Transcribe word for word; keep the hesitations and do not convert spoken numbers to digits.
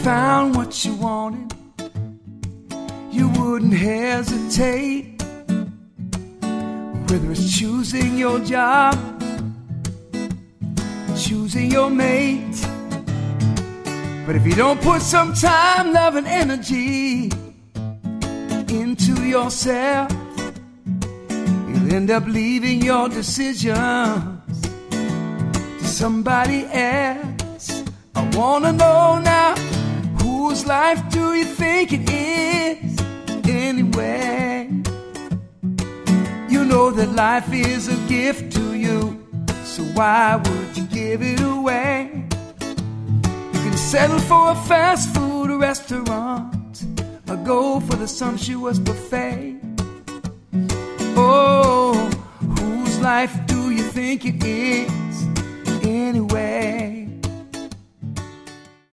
found what you wanted, you wouldn't hesitate. Whether it's choosing your job, choosing your mate. But if you don't put some time, love, and energy into yourself, you'll end up leaving your decisions to somebody else. I wanna know now, whose life do you think it is anyway? You know that life is a gift to you, so why would you give it away? You can settle for a fast food restaurant or go for the sumptuous buffet. Oh, whose life do you think it is